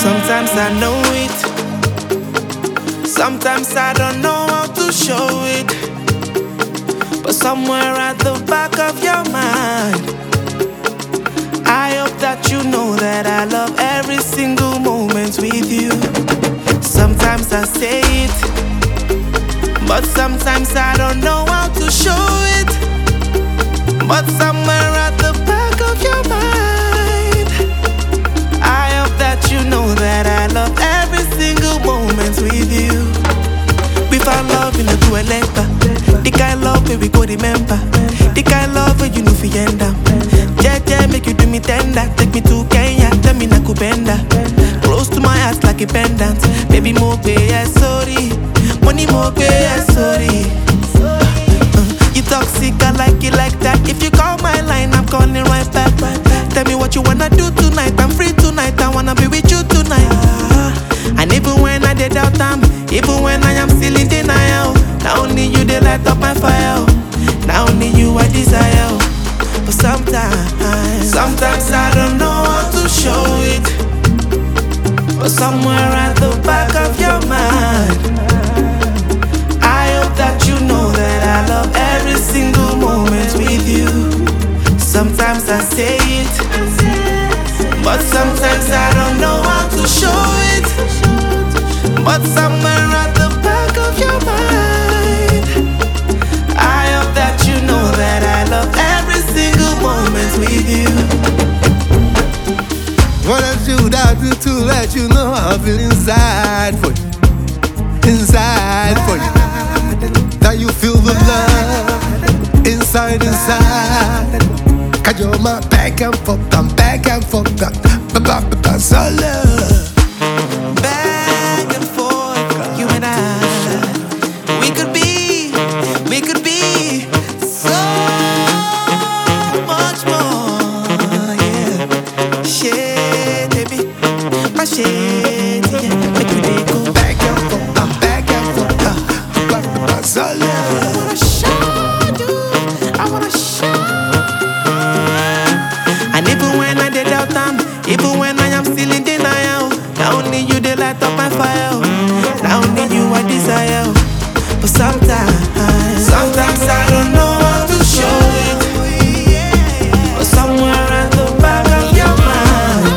Sometimes I know it, sometimes I don't know how to show it, but somewhere at the back of your mind, I hope that you know that I love every single moment with you. Sometimes I say it, but sometimes I don't know how to show it, but somewhere at the back of your mind, I hope that you know that I love every single moment with you. We found love in the dueletta, the kind love where we go remember, the kind love where you know fi end up. Yeah, make you do me tender, take me to Kenya, tell me na kubenda, close to my heart like a pendant. Baby mo pay, yeah, sorry, money mo pay, yeah, sorry. You toxic, I like it like that. If you call my line, I'm calling right back. Tell me what you wanna do tonight. I'm free tonight. I wanna be with you tonight. And even when I did out time, even when I am still in denial, not only you they light up my fire, not only you I desire. But sometimes I don't know how to show it, but somewhere at the back of your mind, I hope that you know that I love every single moment with you. Sometimes I say it, but sometimes I don't know how to show it, but somewhere at the back of your mind, I hope that you know that I love every single moment with you. What I should I do to let you know how I feel inside for you, inside for you. That you feel the love inside. Cause you're my back and forth, I'm back and forth, so love. Back and forth, you and I, we could be so much more, yeah. Shit, baby, my shit, yeah. Make you dey go Back and forth, I'm back and forth, so love. I wanna show you. And even when I did out time, even when I am still in denial, not only you they light up my fire, not only you I desire. But sometimes I don't know how to show it, but somewhere at the back of your mind,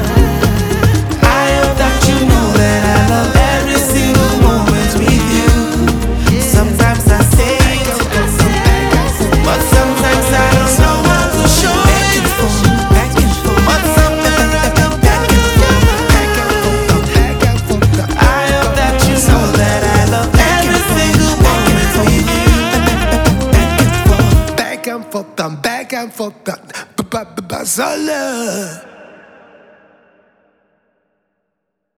I hope that you know that I love every single moment with you. Sometimes I say it, but sometimes I don't know how to show it, but somewhere at the back of your mind, I hope that you know that I love every single moment with you. Back and forth, I'm back and forth, so love.